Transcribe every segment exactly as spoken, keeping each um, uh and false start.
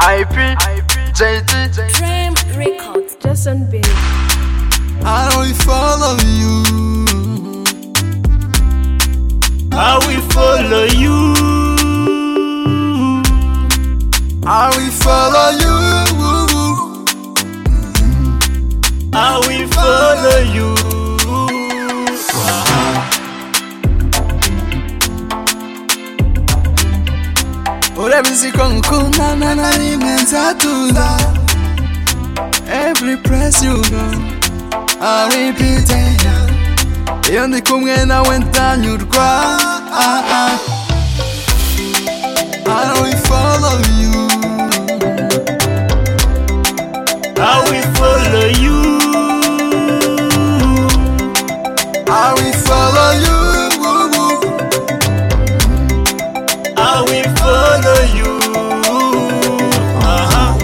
I P, J T, Dream Records, Justin B. I will follow you. I will follow you. I will follow you. I will follow you. Urabizi ko nkukunda na rimwe nzatuza. Every place you go I repeat it. Iyo ndi kumwe nawe ntanyurwa. I will follow you. I will follow you. I will follow you. I will follow you. Uh-huh.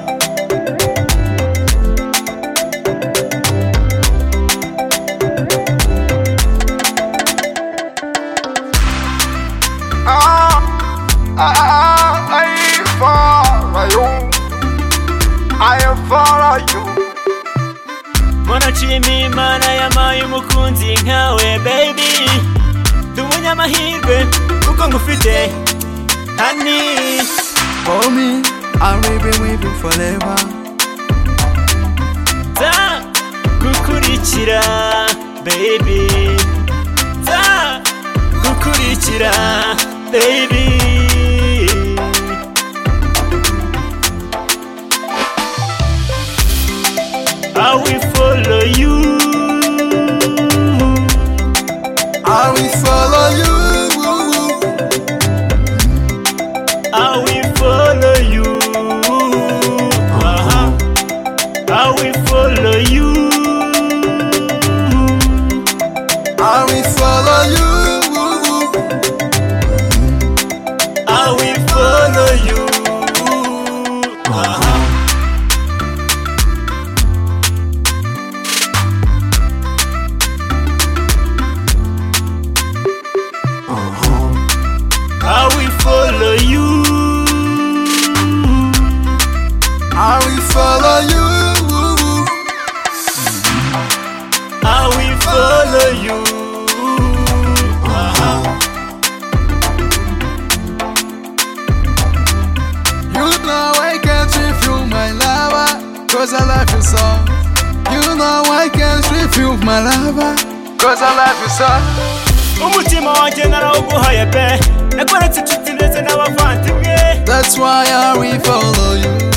ah, ah, I follow you, I follow you. Mwanachima Imana yampaye umukunzi nkawe baby, ndi umunyamahirwe kuko ngufite honey. For me, I will be with you forever. Za gukurikira baby, za gukurikira baby. I will follow you. I will follow you. I will follow you. Uh-huh. I will follow you. I will follow you. I will follow you. Uh-huh. I will follow you. I will follow you. I will follow you. Uh-huh. You know I can't refuse my lover, cause I love you so. You know I can't refuse my lover, cause I love you so. Umutima wanjye narawuguhaye pe, nakweretse inshuti ndetse n'abavandimwe. That's why I will follow you.